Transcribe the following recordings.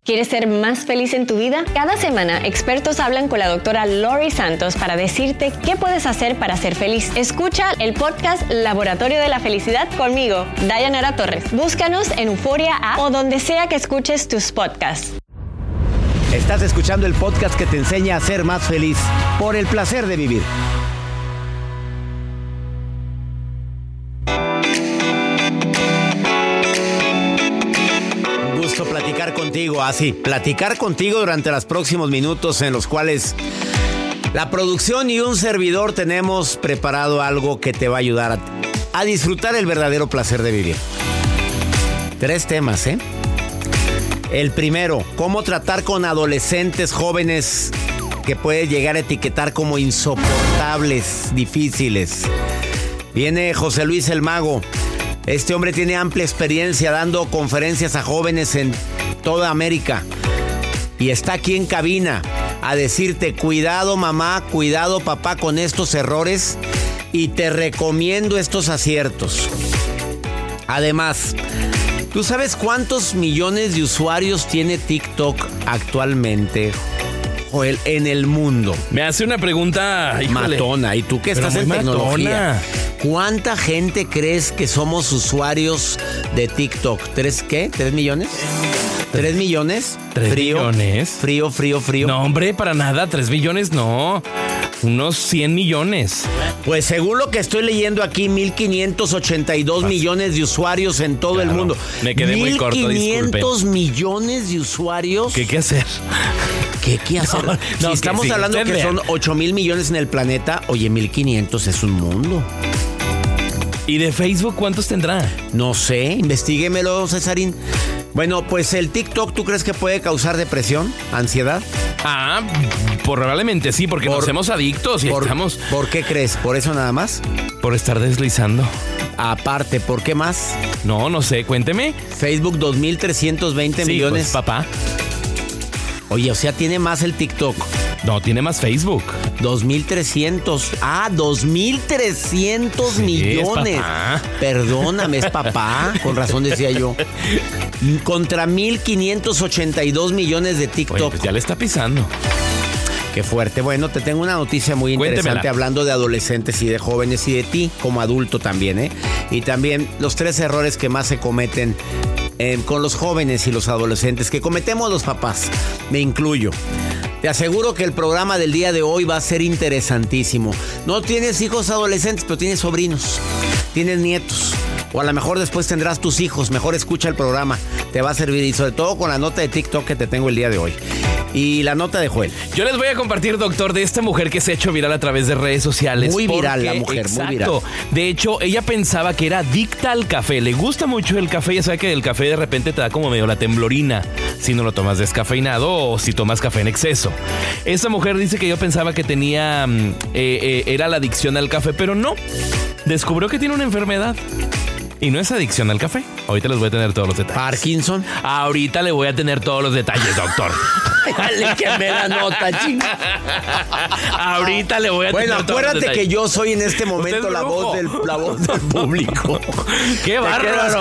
¿Quieres ser más feliz en tu vida? Cada semana, expertos hablan con la doctora Lori Santos para decirte qué puedes hacer para ser feliz. Escucha el podcast Laboratorio de la Felicidad conmigo, Dayanara Torres. Búscanos en Euforia App o donde sea que escuches tus podcasts. Estás escuchando el podcast que te enseña a ser más feliz por el placer de vivir. Platicar contigo, platicar contigo durante los próximos minutos en los cuales la producción y un servidor tenemos preparado algo que te va a ayudar a disfrutar el verdadero placer de vivir. 3 temas, El primero, cómo tratar con adolescentes jóvenes que puede llegar a etiquetar como insoportables, difíciles. Viene José Luis el Mago. Este hombre tiene amplia experiencia dando conferencias a jóvenes en toda América. Y está aquí en cabina a decirte, cuidado mamá, cuidado papá con estos errores. Y te recomiendo estos aciertos. Además, ¿tú sabes cuántos millones de usuarios tiene TikTok actualmente, Joel, en el mundo? Me hace una pregunta, híjole, matona. ¿Y tú que estás en tecnología? Matona. ¿Cuánta gente crees que somos usuarios de TikTok? ¿3 millones? ¿3 millones? ¿3 millones? Frío. No, hombre, para nada, 3 millones no. Unos 100 millones. Pues según lo que estoy leyendo aquí, 1,582 millones de usuarios en todo el mundo. Me quedé muy corto, disculpe. 1,500 millones de usuarios. ¿Qué hacer? ¿Qué hacer? Si estamos hablando que son 8,000 millones en el planeta, oye, 1,500 es un mundo. ¿Y de Facebook cuántos tendrá? No sé, investiguémelo, Cesarín. Bueno, pues el TikTok, ¿tú crees que puede causar depresión, ansiedad? Probablemente sí, porque nos hacemos adictos y estamos... ¿Por qué crees? ¿Por eso nada más? Por estar deslizando. Aparte, ¿por qué más? No sé, cuénteme. Facebook, 2,320 millones. Pues, papá. Oye, o sea, tiene más el TikTok. No, tiene más Facebook. 2,300. 2,300 millones. Es papá. Perdóname, es papá. Con razón decía yo. Contra 1,582 millones de TikTok. Oye, pues ya le está pisando. Qué fuerte. Bueno, te tengo una noticia muy interesante. Cuéntemela. Hablando de adolescentes y de jóvenes y de ti como adulto también, Y también los 3 errores que más se cometen con los jóvenes y los adolescentes, que cometemos los papás. Me incluyo. Te aseguro que el programa del día de hoy va a ser interesantísimo. No tienes hijos adolescentes, pero tienes sobrinos, tienes nietos. O a lo mejor después tendrás tus hijos. Mejor escucha el programa. Te va a servir. Y sobre todo con la nota de TikTok que te tengo el día de hoy. Y la nota de Joel. Yo les voy a compartir, doctor, de esta mujer que se ha hecho viral a través de redes sociales. Muy viral la mujer, exacto, muy viral. De hecho, ella pensaba que era adicta al café. Le gusta mucho el café. Ya sabe que el café de repente te da como medio la temblorina si no lo tomas descafeinado o si tomas café en exceso. Esta mujer dice que yo pensaba que tenía... era la adicción al café, pero no. Descubrió que tiene una enfermedad. Y no es adicción al café. Ahorita les voy a tener todos los detalles. ¿Parkinson? Ahorita le voy a tener todos los detalles, doctor. Dale que me la nota, chinga. Ahorita le voy a tener todos los detalles. Acuérdate que yo soy en este momento la voz del público. ¡Qué bárbaro!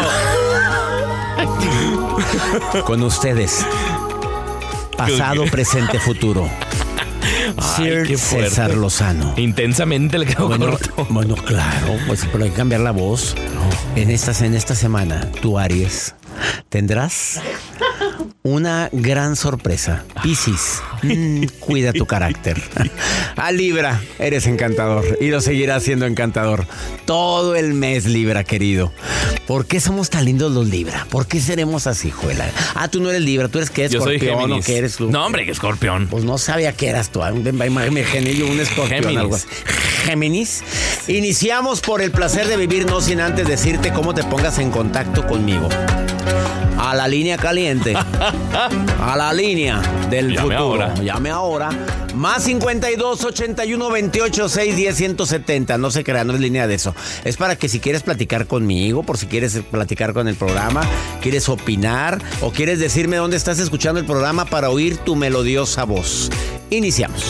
Con ustedes. Pasado, presente, futuro. Sir César Lozano. Intensamente le quedó corto. Bueno, claro, pues pero hay que cambiar la voz. En esta semana, tú, Aries, tendrás una gran sorpresa. Piscis, cuida tu carácter. A Libra, eres encantador y lo seguirás siendo encantador todo el mes, Libra, querido. ¿Por qué somos tan lindos los Libra? ¿Por qué seremos así, Juela? Tú no eres Libra, ¿tú eres qué? ¿Escorpión o qué eres tú? No, hombre, que Escorpión. Pues no sabía que eras tú. Me generé yo un escorpión. Algo así. Géminis. Iniciamos por el placer de vivir, no sin antes decirte cómo te pongas en contacto conmigo. A la línea caliente. A la línea del futuro. Llame ahora. Más 52 81 28 6 10 170. No se crea, no es línea de eso. Es para que si quieres platicar conmigo, por si quieres platicar con el programa, quieres opinar o quieres decirme dónde estás escuchando el programa para oír tu melodiosa voz. Iniciamos.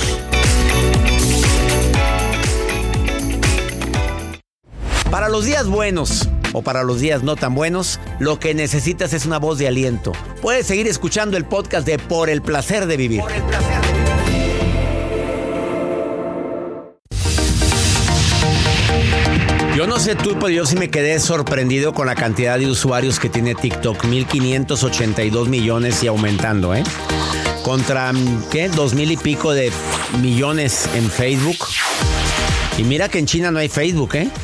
Para los días buenos, o para los días no tan buenos, lo que necesitas es una voz de aliento. Puedes seguir escuchando el podcast de Por el Placer de Vivir. Por el placer de vivir. Yo no sé tú, pero yo sí me quedé sorprendido con la cantidad de usuarios que tiene TikTok. 1,582 millones y aumentando, ¿eh? Contra, ¿qué? 2,000 y pico de millones en Facebook. Y mira que en China no hay Facebook, ¿eh?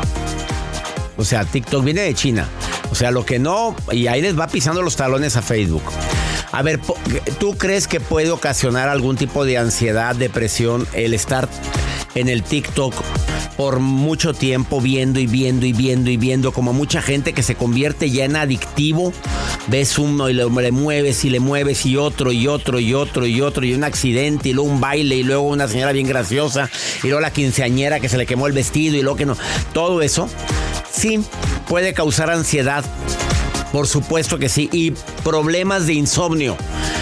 O sea, TikTok viene de China. O sea, lo que no... Y ahí les va pisando los talones a Facebook. A ver, ¿tú crees que puede ocasionar algún tipo de ansiedad, depresión, el estar en el TikTok por mucho tiempo viendo, como mucha gente que se convierte ya en adictivo? Ves uno y le mueves y otro y un accidente y luego un baile y luego una señora bien graciosa y luego la quinceañera que se le quemó el vestido y luego que no. Todo eso sí puede causar ansiedad, por supuesto que sí, y problemas de insomnio.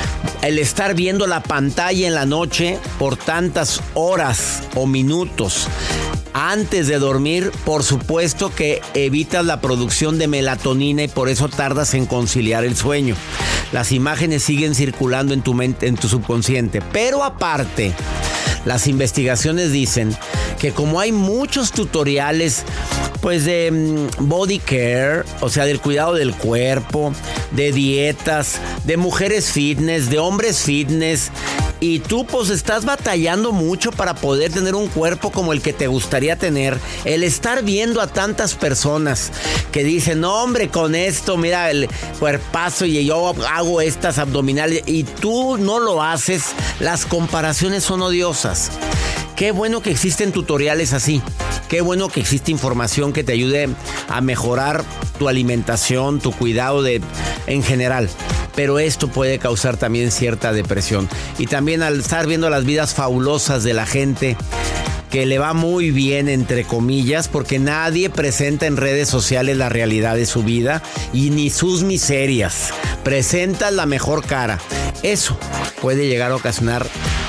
El estar viendo la pantalla en la noche por tantas horas o minutos antes de dormir, por supuesto que evitas la producción de melatonina y por eso tardas en conciliar el sueño. Las imágenes siguen circulando en tu mente, en tu subconsciente. Pero aparte, las investigaciones dicen que como hay muchos tutoriales, pues de body care, o sea, del cuidado del cuerpo, de dietas, de mujeres fitness, de hombres fitness, y tú pues estás batallando mucho para poder tener un cuerpo como el que te gustaría tener. El estar viendo a tantas personas que dicen, no hombre, con esto, mira el cuerpazo y yo hago estas abdominales y tú no lo haces, las comparaciones son odiosas. Qué bueno que existen tutoriales así. Qué bueno que existe información que te ayude a mejorar tu alimentación, tu cuidado en general. Pero esto puede causar también cierta depresión. Y también al estar viendo las vidas fabulosas de la gente que le va muy bien, entre comillas, porque nadie presenta en redes sociales la realidad de su vida y ni sus miserias. Presentan la mejor cara. Eso puede llegar a ocasionar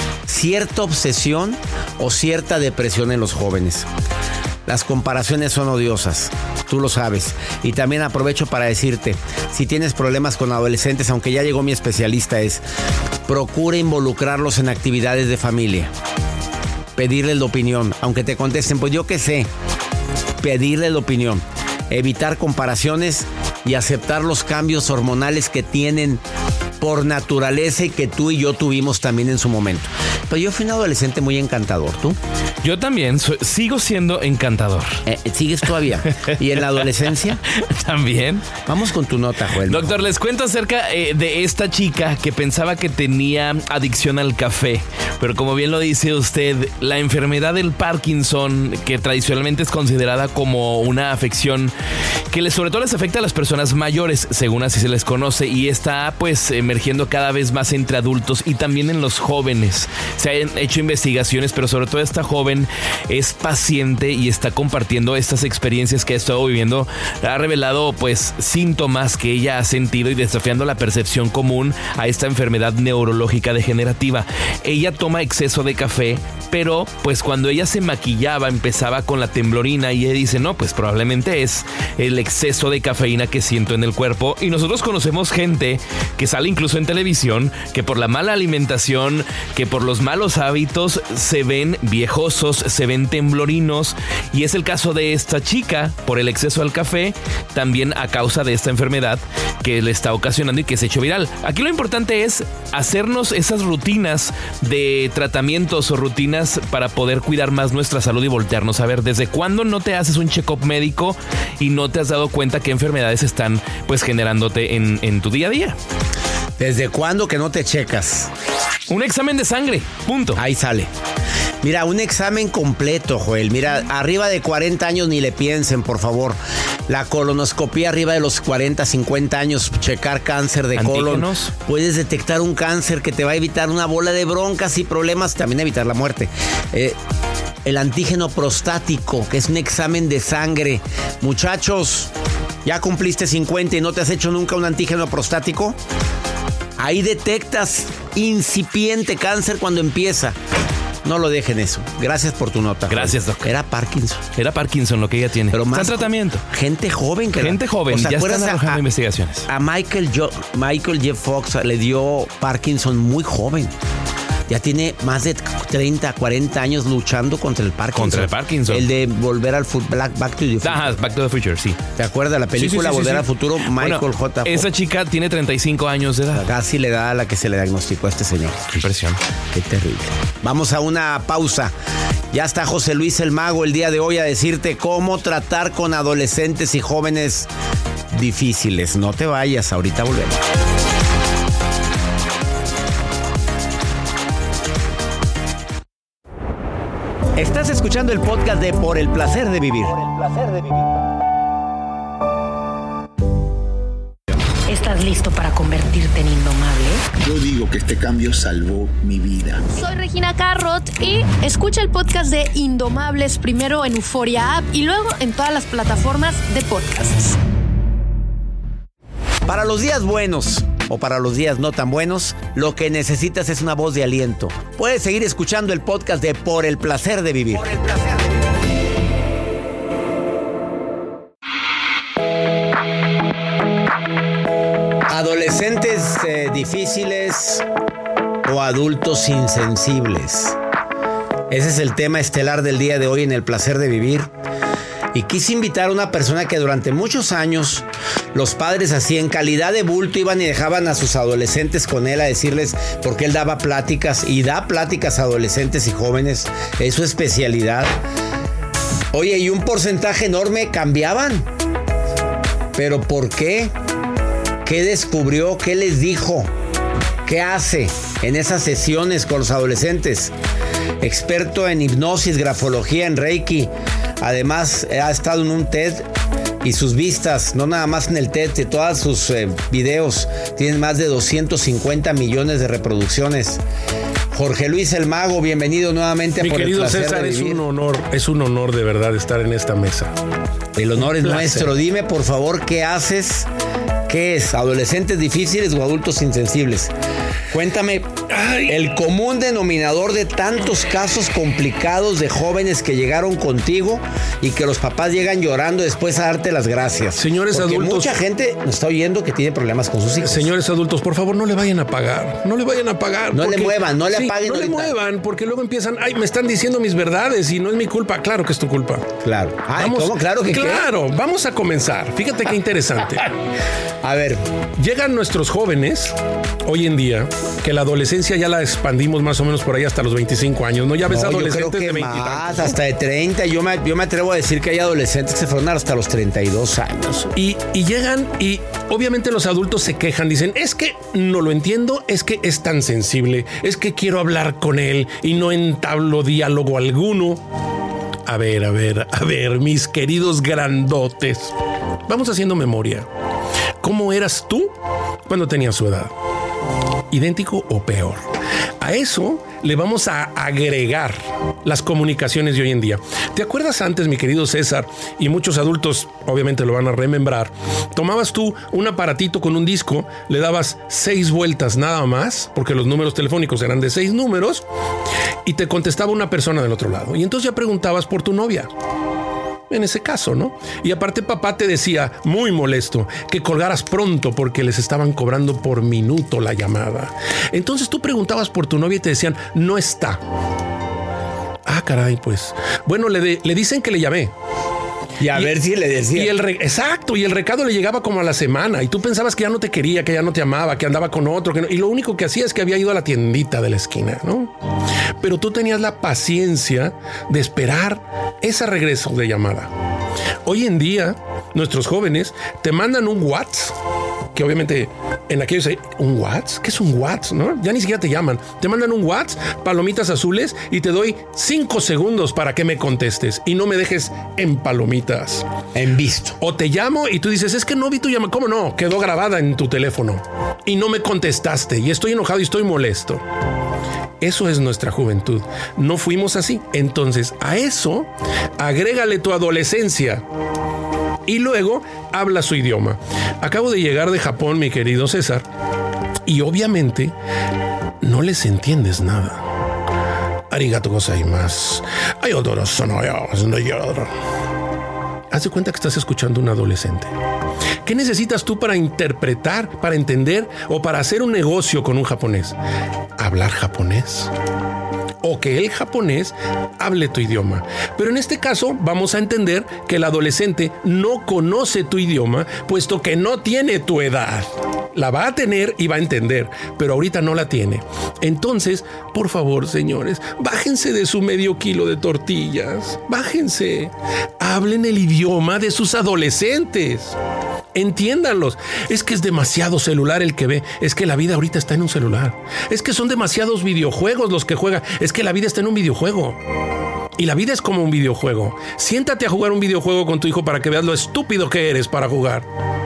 cierta obsesión o cierta depresión en los jóvenes. Las comparaciones son odiosas, tú lo sabes. Y también aprovecho para decirte, si tienes problemas con adolescentes, aunque ya llegó mi especialista, procura involucrarlos en actividades de familia. Pedirles la opinión, aunque te contesten, pues yo qué sé. Pedirles la opinión. Evitar comparaciones y aceptar los cambios hormonales que tienen por naturaleza y que tú y yo tuvimos también en su momento. Pero yo fui un adolescente muy encantador, ¿tú? Yo también, sigo siendo encantador. ¿Sigues todavía? ¿Y en la adolescencia? También. Vamos con tu nota, Joel. Doctor, les cuento acerca de esta chica que pensaba que tenía adicción al café. Pero como bien lo dice usted, la enfermedad del Parkinson, que tradicionalmente es considerada como una afección que sobre todo les afecta a las personas mayores, según así se les conoce, y está pues emergiendo cada vez más entre adultos y también en los jóvenes. Se han hecho investigaciones, pero sobre todo esta joven es paciente y está compartiendo estas experiencias que ha estado viviendo. Ha revelado pues síntomas que ella ha sentido y desafiando la percepción común a esta enfermedad neurológica degenerativa. Ella toma exceso de café, pero pues cuando ella se maquillaba empezaba con la temblorina y ella dice, no, pues probablemente es el exceso de cafeína que siento en el cuerpo. Y nosotros conocemos gente que sale incluso en televisión, que por la mala alimentación, que por los malos hábitos se ven viejosos, se ven temblorinos, y es el caso de esta chica por el exceso al café, también a causa de esta enfermedad que le está ocasionando y que se ha hecho viral. Aquí lo importante es hacernos esas rutinas de tratamientos o rutinas para poder cuidar más nuestra salud y voltearnos a ver desde cuándo no te haces un check-up médico y no te has dado cuenta qué enfermedades están pues generándote en tu día a día. ¿Desde cuándo que no te checas? Un examen de sangre, punto. Ahí sale. Mira, un examen completo, Joel. Mira, arriba de 40 años ni le piensen, por favor. La colonoscopía arriba de los 40, 50 años, checar cáncer de colon. Puedes detectar un cáncer que te va a evitar una bola de broncas y problemas, también evitar la muerte. El antígeno prostático, que es un examen de sangre. Muchachos, ¿ya cumpliste 50 y no te has hecho nunca un antígeno prostático? Ahí detectas incipiente cáncer cuando empieza. No lo dejen eso. Gracias por tu nota. Gracias, Doc. Era Parkinson. Era Parkinson lo que ella tiene. Pero más está en tratamiento. Gente joven. Gente joven. O sea, ya están arrojando investigaciones. A Michael J. Fox le dio Parkinson muy joven. Ya tiene más de 30, 40 años luchando contra el Parkinson. El de Volver al Futuro, Back to the Future. Ajá, Back to the Future, sí. ¿Te acuerdas la película Volver al Futuro? Michael J. Fox. Esa chica tiene 35 años de edad. Casi le da a la que se le diagnosticó a este señor. Qué impresión. Qué terrible. Vamos a una pausa. Ya está José Luis el Mago el día de hoy a decirte cómo tratar con adolescentes y jóvenes difíciles. No te vayas, ahorita volvemos. Estás escuchando el podcast de Por el Placer de Vivir. ¿Estás listo para convertirte en indomable? Yo digo que este cambio salvó mi vida. Soy Regina Carrot y escucha el podcast de Indomables primero en Euforia App y luego en todas las plataformas de podcasts. Para los días buenos o para los días no tan buenos, lo que necesitas es una voz de aliento. Puedes seguir escuchando el podcast de Por el Placer de Vivir. Adolescentes difíciles o adultos insensibles. Ese es el tema estelar del día de hoy en El Placer de Vivir. Y quise invitar a una persona que durante muchos años los padres así en calidad de bulto iban y dejaban a sus adolescentes con él a decirles, porque él daba pláticas y da pláticas a adolescentes y jóvenes, es su especialidad. Oye, y un porcentaje enorme cambiaban. ¿Pero por qué? ¿Qué descubrió? ¿Qué les dijo? ¿Qué hace en esas sesiones con los adolescentes? Experto en hipnosis, grafología, en Reiki. Además, ha estado en un TED y sus vistas, no nada más en el TED, de todos sus videos, tienen más de 250 millones de reproducciones. Jorge Luis el Mago, bienvenido nuevamente a Por el Placer de Vivir. Es un honor de verdad estar en esta mesa. El honor es nuestro. Dime, por favor, ¿qué haces? ¿Qué es? ¿Adolescentes difíciles o adultos insensibles? Cuéntame el común denominador de tantos casos complicados de jóvenes que llegaron contigo y que los papás llegan llorando después a darte las gracias. Señores porque adultos, mucha gente nos está oyendo que tiene problemas con sus hijos. Señores adultos, por favor, no le vayan a pagar. No le vayan a pagar. No le muevan, no le apaguen. No ahorita. le muevan, porque luego empiezan, me están diciendo mis verdades y no es mi culpa. Claro que es tu culpa. Claro. ¿Cómo? Claro que Claro, ¿qué? Vamos a comenzar. Fíjate qué interesante. A ver. Llegan nuestros jóvenes hoy en día, que la adolescencia ya la expandimos más o menos por ahí hasta los 25 años, ¿no? Ya ves adolescentes yo creo que de 20 y más, tantos. hasta de 30. Yo me atrevo a decir que hay adolescentes que se fueron hasta los 32 años. Y llegan y obviamente los adultos se quejan, dicen, es que no lo entiendo, es que es tan sensible, es que quiero hablar con él y no entablo diálogo alguno. A ver, mis queridos grandotes, vamos haciendo memoria. ¿Cómo eras tú cuando tenías su edad? ¿Idéntico o peor? A eso le vamos a agregar las comunicaciones de hoy en día. ¿Te acuerdas antes, mi querido César? Y muchos adultos obviamente lo van a remembrar. Tomabas tú un aparatito con un disco, le dabas 6 vueltas nada más, porque los números telefónicos eran de 6 números, y te contestaba una persona del otro lado. Y entonces ya preguntabas por tu novia. En ese caso, ¿no? Y aparte papá te decía, muy molesto, que colgaras pronto porque les estaban cobrando por minuto la llamada. Entonces tú preguntabas por tu novia y te decían, no está. Ah, caray, pues. Bueno, le dicen que le llamé. Y a ver si le decía. Exacto, y el recado le llegaba como a la semana y tú pensabas que ya no te quería, que ya no te amaba, que andaba con otro, que no, y lo único que hacía es que había ido a la tiendita de la esquina, ¿no? Pero tú tenías la paciencia de esperar ese regreso de llamada. Hoy en día, nuestros jóvenes te mandan un WhatsApp, que obviamente en aquellos hay un WhatsApp. ¿Qué es un WhatsApp? ¿No? Ya ni siquiera te llaman. Te mandan un WhatsApp, palomitas azules, y te doy 5 segundos para que me contestes y no me dejes en palomitas. En visto. O te llamo y tú dices, es que no vi tu llamada. ¿Cómo no? Quedó grabada en tu teléfono y no me contestaste y estoy enojado y estoy molesto. Eso es nuestra juventud. No fuimos así. Entonces, a eso agrégale tu adolescencia y luego habla su idioma. Acabo de llegar de Japón, mi querido César, y obviamente no les entiendes nada. Arigato gozaimasu. Ayodoro sonoyo. Haz de cuenta que estás escuchando a un adolescente. ¿Qué necesitas tú para interpretar, para entender o para hacer un negocio con un japonés? ¿Hablar japonés? O que el japonés hable tu idioma. Pero en este caso vamos a entender que el adolescente no conoce tu idioma, puesto que no tiene tu edad. La va a tener y va a entender, pero ahorita no la tiene. Entonces, por favor, señores, bájense de su medio kilo de tortillas. Bájense. Hablen el idioma de sus adolescentes. Entiéndanlos. Es que es demasiado celular el que ve. Es que la vida ahorita está en un celular. Es que son demasiados videojuegos los que juegan. Es que la vida está en un videojuego. Y la vida es como un videojuego. Siéntate a jugar un videojuego con tu hijo para que veas lo estúpido que eres para jugar.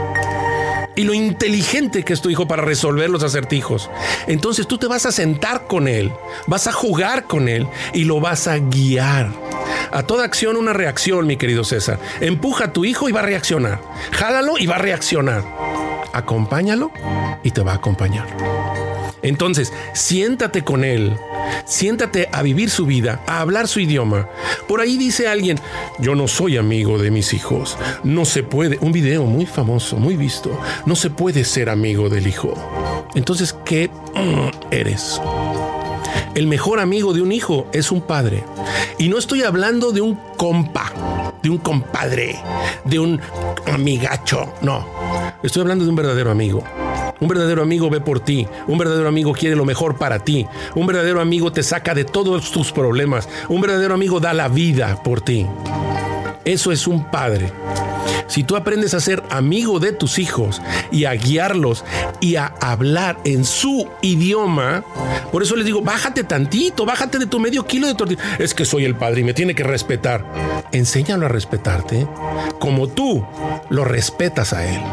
Y lo inteligente que es tu hijo para resolver los acertijos. Entonces tú te vas a sentar con él, vas a jugar con él y lo vas a guiar. A toda acción una reacción, mi querido César. Empuja a tu hijo y va a reaccionar. Jálalo y va a reaccionar. Acompáñalo y te va a acompañar. Entonces, siéntate con él. Siéntate a vivir su vida, a hablar su idioma. Por ahí dice alguien, yo no soy amigo de mis hijos. No se puede. Un video muy famoso, muy visto. No se puede ser amigo del hijo. Entonces, ¿qué eres? El mejor amigo de un hijo es un padre. Y no estoy hablando de un compa, de un compadre, de un amigacho. No, estoy hablando de un verdadero amigo. Un verdadero amigo ve por ti. Un verdadero amigo quiere lo mejor para ti. Un verdadero amigo te saca de todos tus problemas. Un verdadero amigo da la vida por ti. Eso es un padre. Si tú aprendes a ser amigo de tus hijos y a guiarlos y a hablar en su idioma, por eso les digo, bájate tantito, bájate de tu medio kilo de tortilla. Es que soy el padre y me tiene que respetar. Enséñalo a respetarte como tú lo respetas a él.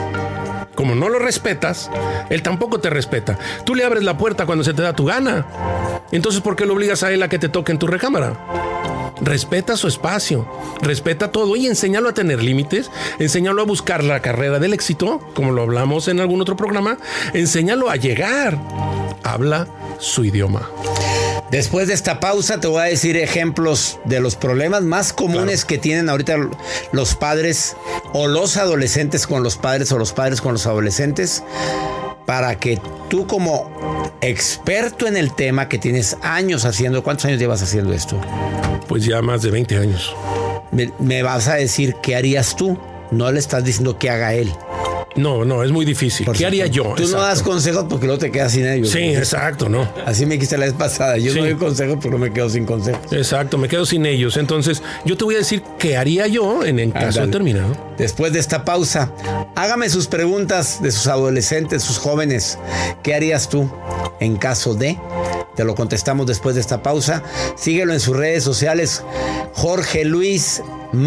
Como no lo respetas, él tampoco te respeta. Tú le abres la puerta cuando se te da tu gana. Entonces, ¿por qué lo obligas a él a que te toque en tu recámara? Respeta su espacio, respeta todo y enséñalo a tener límites, enséñalo a buscar la carrera del éxito, como lo hablamos en algún otro programa, enséñalo a llegar. Habla su idioma. Después de esta pausa te voy a decir ejemplos de los problemas más comunes que tienen ahorita los padres o los adolescentes con los padres o los padres con los adolescentes, para que tú como experto en el tema que tienes años haciendo, ¿cuántos años llevas haciendo esto? Pues ya más de 20 años. Me vas a decir qué harías tú, no le estás diciendo qué haga él. No, es muy difícil. ¿Qué haría yo? Tú no das consejos porque luego te quedas sin ellos. Sí, ¿no? Exacto, ¿no? Así me dijiste la vez pasada. Yo no doy consejos porque me quedo sin consejos. Exacto, me quedo sin ellos. Entonces, yo te voy a decir qué haría yo en caso de terminado. Después de esta pausa, hágame sus preguntas de sus adolescentes, sus jóvenes. ¿Qué harías tú en caso de? Te lo contestamos después de esta pausa. Síguelo en sus redes sociales. Jorge Luis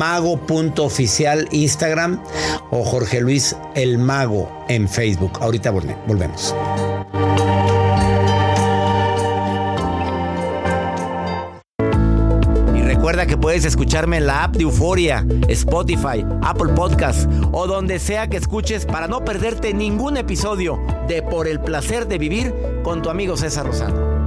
Mago.oficial Instagram o Jorge Luis el Mago en Facebook. Ahorita volvemos. Y recuerda que puedes escucharme en la app de Euforia, Spotify, Apple Podcast o donde sea que escuches para no perderte ningún episodio de Por el Placer de Vivir con tu amigo César Lozano.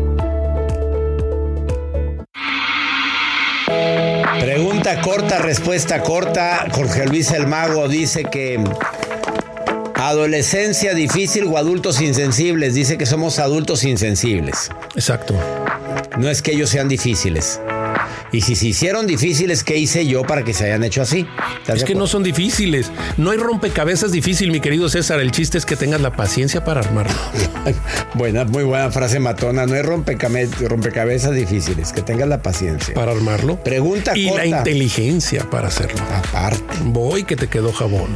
Pregunta corta, respuesta corta. Jorge Luis el Mago dice que adolescencia difícil o adultos insensibles. Dice que somos adultos insensibles. Exacto. No es que ellos sean difíciles. Y si se hicieron difíciles, ¿qué hice yo para que se hayan hecho así? Es que no son difíciles. No hay rompecabezas difícil, mi querido César. El chiste es que tengas la paciencia para armarlo. Muy buena frase matona. No hay rompecabezas difíciles. Que tengas la paciencia para armarlo. Pregunta y corta. La inteligencia para hacerlo. Aparte. Voy que te quedó jabón.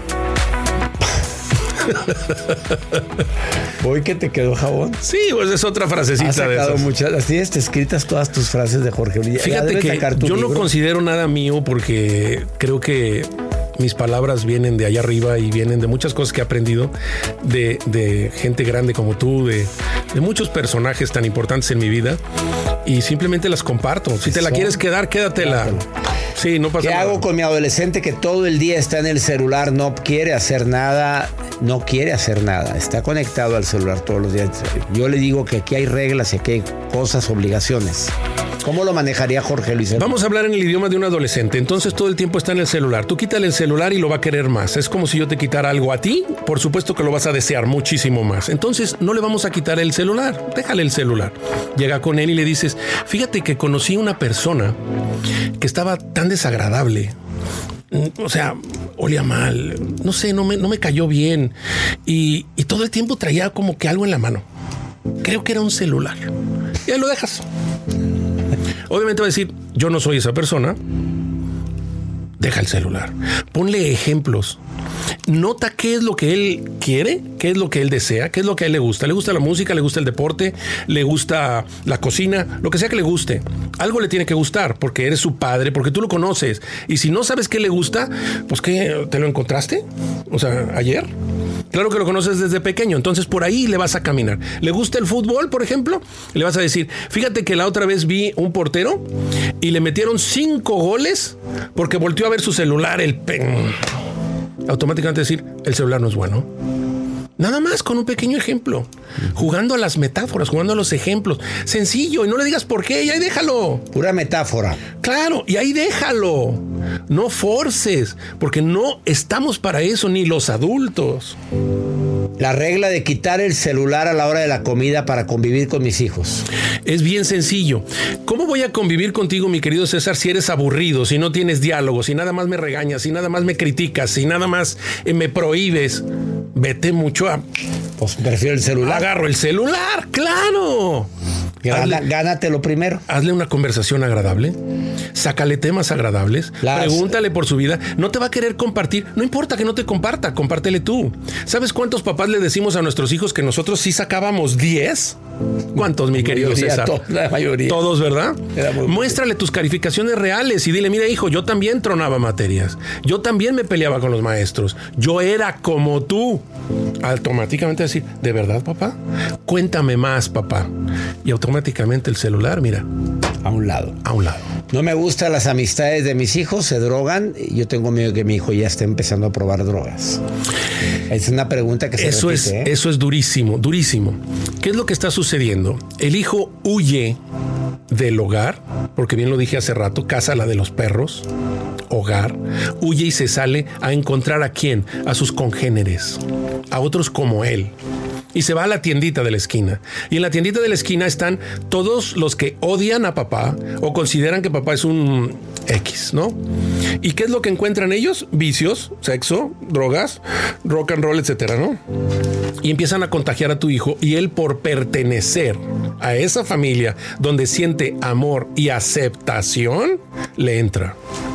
Voy que te quedó jabón. Sí, pues es otra frasecita. Has sacado de esas. Muchas, así escritas todas tus frases de Jorge Luis. Fíjate que yo no considero nada mío porque creo que mis palabras vienen de allá arriba y vienen de muchas cosas que he aprendido de gente grande como tú, de muchos personajes tan importantes en mi vida y simplemente las comparto. Si te la quieres quedar, quédatela. Sí, no pasa nada. ¿Qué hago con mi adolescente que todo el día está en el celular, no quiere hacer nada? no quiere hacer nada, está conectado al celular todos los días. Yo le digo que aquí hay reglas y aquí hay cosas, obligaciones. ¿Cómo lo manejaría Jorge Luis? Vamos a hablar en el idioma de un adolescente. Entonces todo el tiempo está en el celular. Tú quítale el celular y lo va a querer más. Es como si yo te quitara algo a ti. Por supuesto que lo vas a desear muchísimo más. Entonces no le vamos a quitar el celular. Déjale el celular. Llega con él y le dices, fíjate que conocí una persona que estaba tan desagradable. O sea, olía mal. No sé, no me cayó bien. Y todo el tiempo traía como que algo en la mano. Creo que era un celular. Y ahí lo dejas. Obviamente va a decir, yo no soy esa persona. Deja el celular. Ponle ejemplos. Nota qué es lo que él quiere, qué es lo que él desea, qué es lo que a él le gusta. Le gusta la música, le gusta el deporte, le gusta la cocina, lo que sea que le guste. Algo le tiene que gustar porque eres su padre, porque tú lo conoces. Y si no sabes qué le gusta, pues ¿qué? ¿Te lo encontraste? O sea, ¿ayer? Claro que lo conoces desde pequeño, entonces por ahí le vas a caminar. ¿Le gusta el fútbol, por ejemplo? Le vas a decir, fíjate que la otra vez vi un portero y le metieron 5 goles porque volteó a ver su celular, automáticamente decir, el celular no es bueno. Nada más con un pequeño ejemplo, jugando a las metáforas, jugando a los ejemplos. Sencillo, y no le digas por qué, y ahí déjalo. Pura metáfora. Claro, y ahí déjalo. No forces, porque no estamos para eso, ni los adultos. La regla de quitar el celular a la hora de la comida para convivir con mis hijos. Es bien sencillo. ¿Cómo voy a convivir contigo, mi querido César, si eres aburrido, si no tienes diálogo, si nada más me regañas, si nada más me criticas, si nada más me prohíbes? Vete mucho a... Pues prefiero el celular. Agarro el celular, claro. Gánatelo primero. Hazle una conversación agradable. Sácale temas agradables. Pregúntale por su vida. No te va a querer compartir. No importa que no te comparta. Compártele tú. ¿Sabes cuántos papás le decimos a nuestros hijos que nosotros sí sacábamos 10? ¿Cuántos, mi querido César? La mayoría. Todos, ¿verdad? Muéstrale tus calificaciones reales y dile, mira, hijo, yo también tronaba materias. Yo también me peleaba con los maestros. Yo era como tú. Automáticamente decir, ¿de verdad, papá? Cuéntame más, papá. Y automáticamente el celular, mira, a un lado. A un lado. No me gustan las amistades de mis hijos, se drogan. Yo tengo miedo que mi hijo ya esté empezando a probar drogas. Es una pregunta que se repite. Eso es durísimo, durísimo. ¿Qué es lo que está sucediendo? El hijo huye del hogar, porque bien lo dije hace rato, casa la de los perros, hogar, huye y se sale a encontrar a quién, a sus congéneres, a otros como él. Y se va a la tiendita de la esquina. Y en la tiendita de la esquina están todos los que odian a papá o consideran que papá es un X, ¿no? ¿Y qué es lo que encuentran ellos? Vicios, sexo, drogas, rock and roll, etcétera, ¿no? Y empiezan a contagiar a tu hijo y él, por pertenecer a esa familia donde siente amor y aceptación, le entra.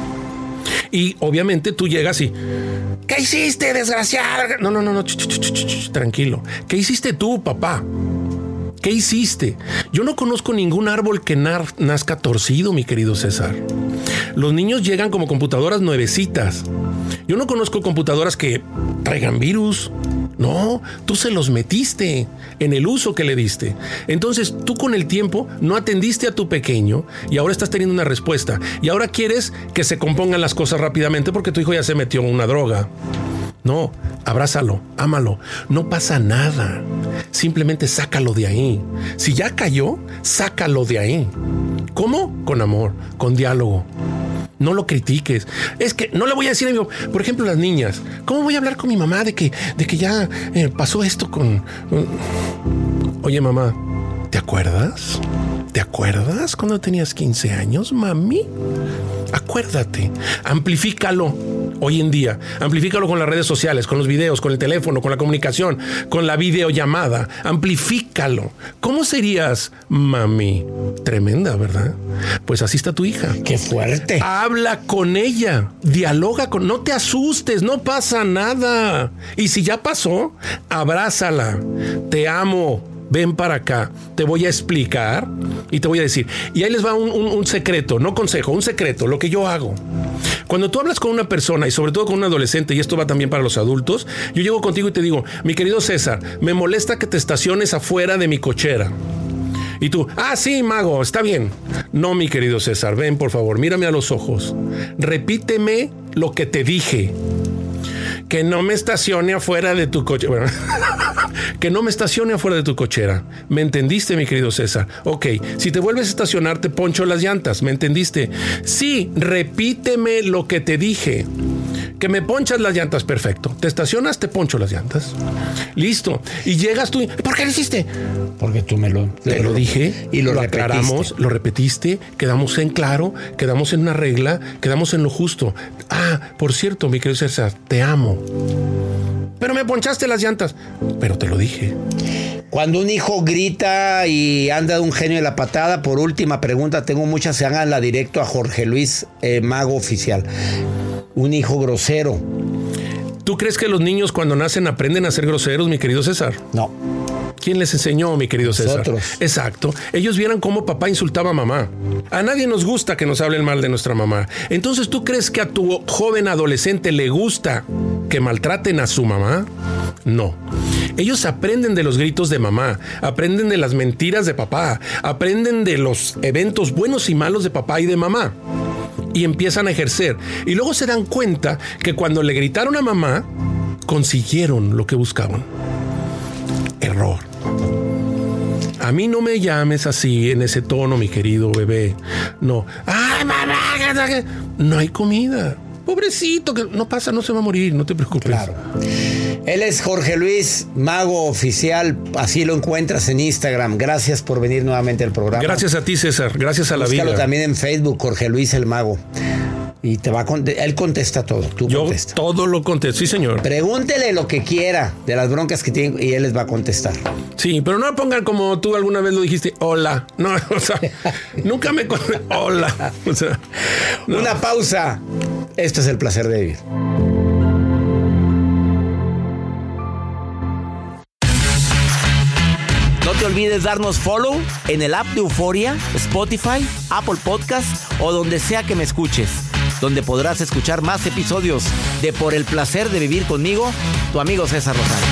Y obviamente tú llegas y... ¿Qué hiciste, desgraciado? No. Tranquilo. ¿Qué hiciste tú, papá? ¿Qué hiciste? Yo no conozco ningún árbol que nazca torcido, mi querido César. Los niños llegan como computadoras nuevecitas. Yo no conozco computadoras que traigan virus. No, tú se los metiste en el uso que le diste. Entonces tú con el tiempo no atendiste a tu pequeño y ahora estás teniendo una respuesta. Y ahora quieres que se compongan las cosas rápidamente porque tu hijo ya se metió en una droga. No, abrázalo, ámalo. No pasa nada. Simplemente sácalo de ahí. Si ya cayó, sácalo de ahí. ¿Cómo? Con amor, con diálogo. No lo critiques. Es que no le voy a decir a mi mamá, por ejemplo, las niñas, ¿cómo voy a hablar con mi mamá de que ya pasó esto con... Oye, mamá, ¿te acuerdas? ¿Te acuerdas cuando tenías 15 años, mami? Acuérdate, amplifícalo. Hoy en día, amplifícalo con las redes sociales, con los videos, con el teléfono, con la comunicación, con la videollamada. Amplifícalo. ¿Cómo serías, mami? Tremenda, ¿verdad? Pues así está tu hija. ¡Qué fuerte! Habla con ella, dialoga con... No te asustes, no pasa nada. Y si ya pasó, abrázala. Te amo. Ven para acá, te voy a explicar y te voy a decir. Y ahí les va un secreto, no consejo, un secreto, lo que yo hago. Cuando tú hablas con una persona y sobre todo con un adolescente, y esto va también para los adultos, yo llego contigo y te digo, mi querido César, me molesta que te estaciones afuera de mi cochera. Y tú, sí, mago, está bien. No, mi querido César, ven por favor, mírame a los ojos. Repíteme lo que te dije. que no me estacione afuera de tu coche. Bueno, que no me estacione afuera de tu cochera. ¿Me entendiste, mi querido César? Ok, si te vuelves a estacionar, te poncho las llantas. ¿Me entendiste? Sí, repíteme lo que te dije. Que me ponchas las llantas, perfecto. Te estacionas, te poncho las llantas. Listo. Y llegas tú. ¿Por qué lo hiciste? Porque tú te lo dije. Y lo aclaramos, lo repetiste. Quedamos en claro, quedamos en una regla, quedamos en lo justo. Ah, por cierto, mi querido César, te amo. Pero me ponchaste las llantas. Pero te lo dije. Cuando un hijo grita y anda de un genio de la patada, por última pregunta, tengo muchas, se háganla directo a Jorge Luis, Mago Oficial. Un hijo grosero. ¿Tú crees que los niños cuando nacen aprenden a ser groseros, mi querido César? No. ¿Quién les enseñó, mi querido César? Nosotros. Exacto. Ellos vieron cómo papá insultaba a mamá. A nadie nos gusta que nos hablen mal de nuestra mamá. Entonces, ¿tú crees que a tu joven adolescente le gusta que maltraten a su mamá? No. Ellos aprenden de los gritos de mamá, aprenden de las mentiras de papá, aprenden de los eventos buenos y malos de papá y de mamá. Y empiezan a ejercer. Y luego se dan cuenta que cuando le gritaron a mamá, consiguieron lo que buscaban. Error. A mí no me llames así, en ese tono, mi querido bebé. No. ¡Ay, mamá! No hay comida. Pobrecito, que no pasa, no se va a morir, no te preocupes. Claro. Él es Jorge Luis, Mago Oficial. Así lo encuentras en Instagram. Gracias por venir nuevamente al programa. Gracias a ti, César. Gracias a la vida. Búscalo también en Facebook, Jorge Luis el Mago. Y te va a él contesta todo. Yo contesta. Todo lo contesto, sí, señor. Pregúntele lo que quiera de las broncas que tiene y él les va a contestar. Sí, pero no pongan como tú alguna vez lo dijiste, hola. No, o sea, nunca me... Hola. O sea, no. Una pausa. Esto es El Placer de Vivir. No te olvides darnos follow en el app de Euforia, Spotify, Apple Podcast o donde sea que me escuches, donde podrás escuchar más episodios de Por el Placer de Vivir conmigo, tu amigo César Lozano.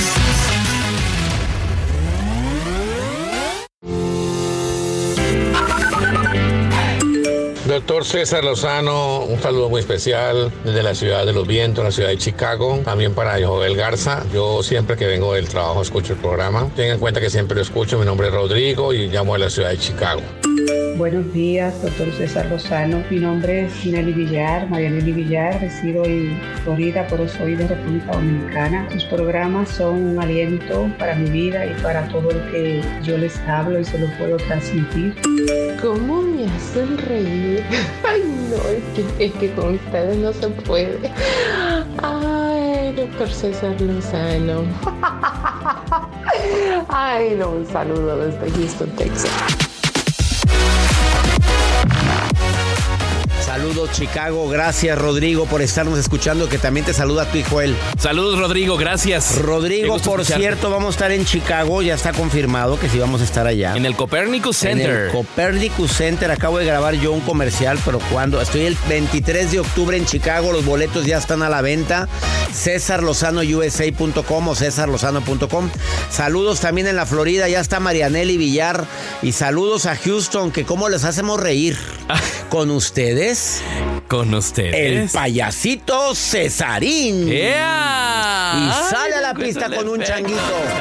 Doctor César Lozano, un saludo muy especial desde la ciudad de los vientos, la ciudad de Chicago, también para Joel Garza. Yo siempre que vengo del trabajo escucho el programa. Tengan en cuenta que siempre lo escucho. Mi nombre es Rodrigo y llamo de la ciudad de Chicago. Buenos días, doctor César Lozano. Mi nombre es Nelly Villar, María Nelly Villar. Resido en Florida, pero soy de República Dominicana. Sus programas son un aliento para mi vida y para todo el que yo les hablo y se lo puedo transmitir. ¿Cómo me hacen reír? Ay, no, es que con ustedes no se puede. Ay, doctor César Lozano. Ay, no, un saludo desde Houston, Texas. Saludos, Chicago. Gracias, Rodrigo, por estarnos escuchando, que también te saluda tu hijo él. Saludos, Rodrigo. Gracias. Rodrigo, por cierto, vamos a estar en Chicago. Ya está confirmado que sí vamos a estar allá. En el Copernicus Center. En el Copernicus Center. Acabo de grabar yo un comercial, pero ¿cuándo? Estoy el 23 de octubre en Chicago. Los boletos ya están a la venta. CesarLozanoUSA.com o CesarLozano.com. Saludos también en la Florida. Ya está Marianelli Villar. Y saludos a Houston, que cómo les hacemos reír. Con ustedes. Con ustedes. El payasito Cesarín. Yeah. Y sale a la pista con un changuito.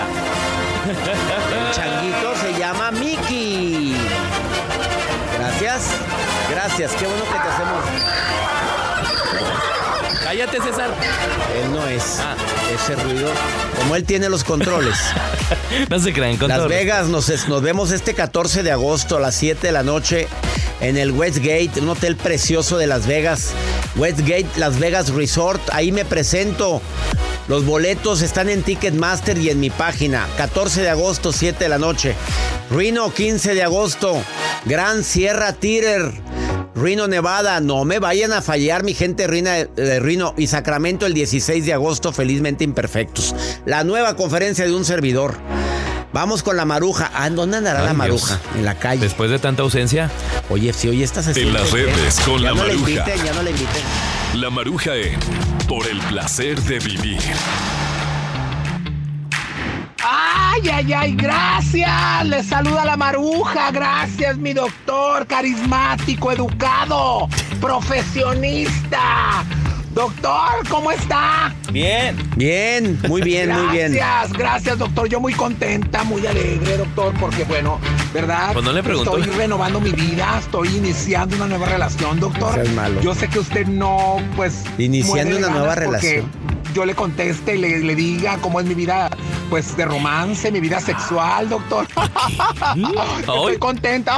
El changuito se llama Mickey. Gracias. Gracias. Qué bueno que te hacemos. Cállate, César. Él no es. Ese ruido. Como él tiene los controles. No se crean, controles. Las Vegas, nos vemos este 14 de agosto a las 7 de la noche en el Westgate, un hotel precioso de Las Vegas. Westgate Las Vegas Resort. Ahí me presento. Los boletos están en Ticketmaster y en mi página. 14 de agosto, 7 de la noche. Reno, 15 de agosto. Gran Sierra Theater, Reno, Nevada. No me vayan a fallar, mi gente de Reno. Y Sacramento, el 16 de agosto, Felizmente Imperfectos. La nueva conferencia de un servidor. Vamos con la Maruja. ¿Dónde andará la Maruja? Dios. En la calle. Después de tanta ausencia. Oye, si hoy estás así. En las redes con ya la no Maruja. Ya no la inviten. La Maruja en Por el Placer de Vivir. ¡Ay! ¡Gracias! Les saluda la Maruja. Gracias, mi doctor. Carismático, educado, profesionista. Doctor, ¿cómo está? Bien, muy bien, muy bien. Gracias, doctor. Yo muy contenta, muy alegre, doctor, porque bueno, ¿verdad? Pues no le preguntó. Estoy renovando mi vida, estoy iniciando una nueva relación, doctor. Seas malo. Yo sé que usted no, pues... Iniciando una nueva relación. Yo le conteste y le diga cómo es mi vida, pues, de romance, mi vida sexual, doctor. Estoy contenta.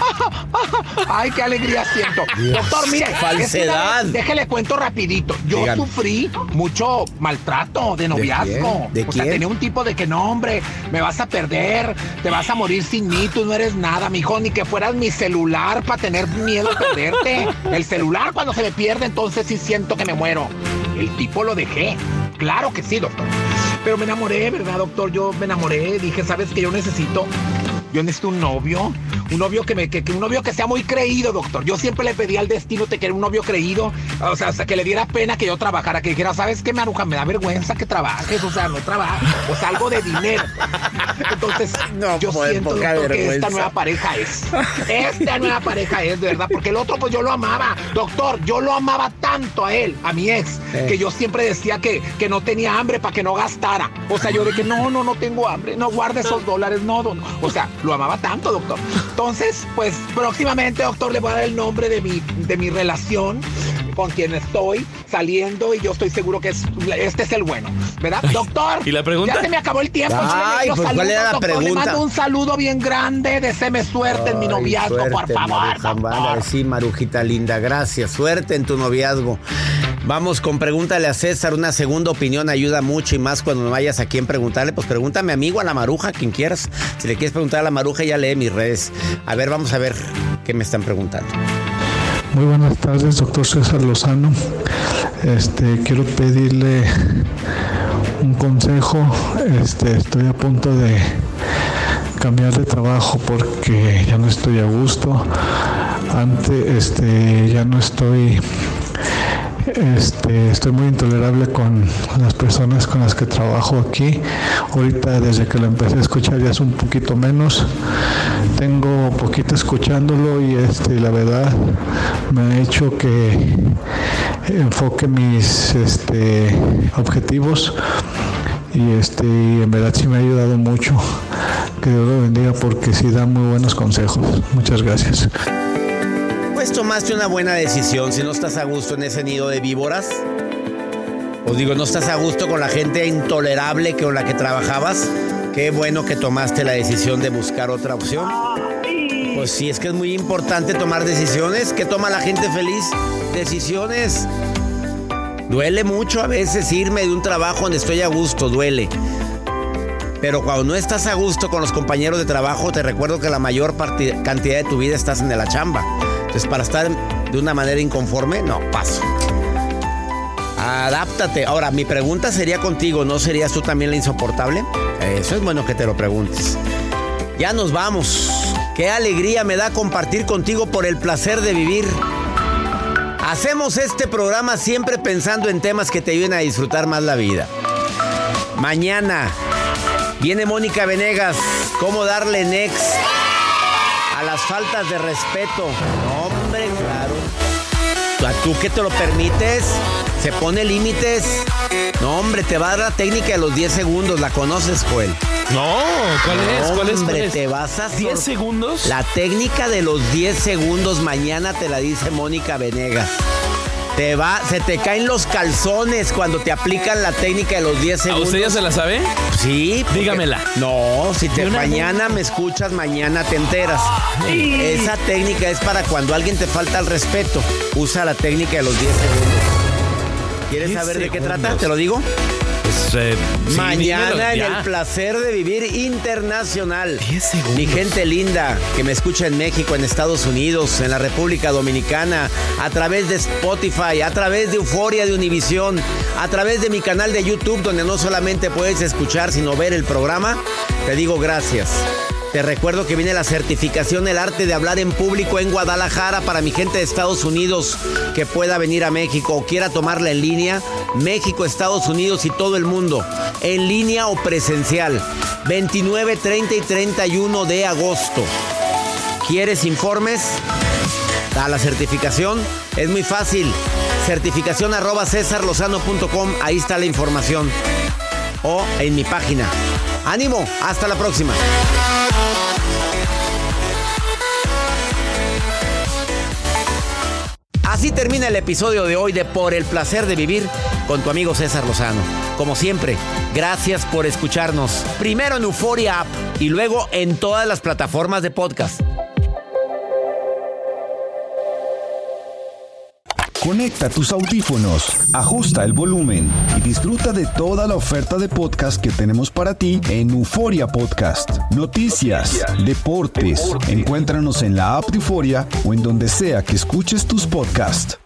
Ay, qué alegría siento. Dios, doctor, mire. falsedad. Déjele cuento rapidito. Yo Dígame. sufrí mucho maltrato de noviazgo. ¿De O quién? sea, tenía un tipo de que no, hombre, me vas a perder, te vas a morir sin mí, tú no eres nada, mijo, ni que fueras mi celular para tener miedo a perderte. El celular cuando se me pierde, entonces sí siento que me muero. El tipo lo dejé. Claro que sí, doctor. Pero me enamoré, ¿verdad, doctor? Yo me enamoré, dije, ¿sabes qué? Yo necesito un novio que sea muy creído, doctor. Yo siempre le pedí al destino que era un novio creído, o sea, que le diera pena que yo trabajara, que dijera, ¿sabes qué, Maruja? Me da vergüenza que trabajes, o sea, no trabajo, o sea, algo de dinero. Entonces, no, yo pues, siento, doctor, que vergüenza. esta nueva pareja es, de verdad, porque el otro, pues yo lo amaba, doctor, yo lo amaba tanto a él, a mi ex, que yo siempre decía que no tenía hambre para que no gastara. O sea, yo de que no tengo hambre, no guarde esos dólares, no. O sea, lo amaba tanto, doctor. Entonces, pues próximamente, doctor, le voy a dar el nombre de mi relación con quien estoy saliendo y yo estoy seguro que este es el bueno, ¿verdad, doctor? ¿Y la pregunta? Ya se me acabó el tiempo. Ay, pues, ¿cuál era la doctor, pregunta? le mando un saludo bien grande, deséme suerte en mi noviazgo, suerte, por favor, Maruja, sí, Marujita linda, gracias. Suerte en tu noviazgo. Vamos con pregúntale a César. Una segunda opinión ayuda mucho y más cuando no vayas a quién preguntarle. Pues pregúntame a mí o a la Maruja, quien quieras. Si le quieres preguntar a la Maruja, ya lee mis redes. A ver, vamos a ver qué me están preguntando. Muy buenas tardes, doctor César Lozano. Quiero pedirle un consejo. Estoy a punto de cambiar de trabajo porque ya no estoy a gusto. Antes, ya no estoy... Estoy muy intolerable con las personas con las que trabajo aquí. Ahorita, desde que lo empecé a escuchar, ya es un poquito menos. Tengo poquito escuchándolo y la verdad me ha hecho que enfoque mis objetivos y en verdad sí me ha ayudado mucho. Que Dios lo bendiga porque sí da muy buenos consejos. Muchas gracias. Pues tomaste una buena decisión. Si no estás a gusto en ese nido de víboras, os digo, no estás a gusto con la gente intolerable con la que trabajabas, qué bueno que tomaste la decisión de buscar otra opción. Pues sí, es que es muy importante tomar decisiones. ¿Qué toma la gente feliz? Decisiones. Duele mucho a veces irme de un trabajo donde estoy a gusto, duele. Pero cuando no estás a gusto con los compañeros de trabajo, te recuerdo que la mayor cantidad de tu vida estás en la chamba. Entonces, para estar de una manera inconforme, no, paso. Adáptate. Ahora, mi pregunta sería contigo, ¿no serías tú también la insoportable? Eso es bueno que te lo preguntes. Ya nos vamos. Qué alegría me da compartir contigo por el placer de vivir. Hacemos este programa siempre pensando en temas que te ayuden a disfrutar más la vida. Mañana viene Mónica Venegas. ¿Cómo darle next a las faltas de respeto? No, hombre, claro. ¿A tú que te lo permites? ¿Se pone límites? No, hombre, te va a dar la técnica de los 10 segundos. ¿La conoces, Joel? No, ¿cuál es? ¿Cuál es? Hombre, te vas a... ¿10 segundos? La técnica de los 10 segundos mañana te la dice Mónica Venegas. Se te caen los calzones cuando te aplican la técnica de los 10 segundos. ¿A usted ya se la sabe? Sí. Porque, dígamela. No, si mañana me escuchas, mañana te enteras. Esa técnica es para cuando alguien te falta el respeto. Usa la técnica de los 10 segundos. ¿Quieres saber de qué trata? ¿Te lo digo? Sí, mañana en ya. El placer de vivir internacional. 10 segundos. Mi gente linda que me escucha en México, en Estados Unidos, en la República Dominicana, a través de Spotify, a través de Euforia de Univisión, a través de mi canal de YouTube, donde no solamente puedes escuchar, sino ver el programa, te digo gracias. Te recuerdo que viene la certificación El Arte de Hablar en Público en Guadalajara para mi gente de Estados Unidos que pueda venir a México o quiera tomarla en línea. México, Estados Unidos y todo el mundo. En línea o presencial. 29, 30 y 31 de agosto. ¿Quieres informes? A la certificación es muy fácil. certificación @cesarlozano.com, ahí está la información. O en mi página. ¡Ánimo! ¡Hasta la próxima! Así termina el episodio de hoy de Por el Placer de Vivir con tu amigo César Lozano. Como siempre, gracias por escucharnos. Primero en Euforia App y luego en todas las plataformas de podcast. Conecta tus audífonos, ajusta el volumen y disfruta de toda la oferta de podcast que tenemos para ti en Euforia Podcast. Noticias, deportes, encuéntranos en la app de Euforia o en donde sea que escuches tus podcasts.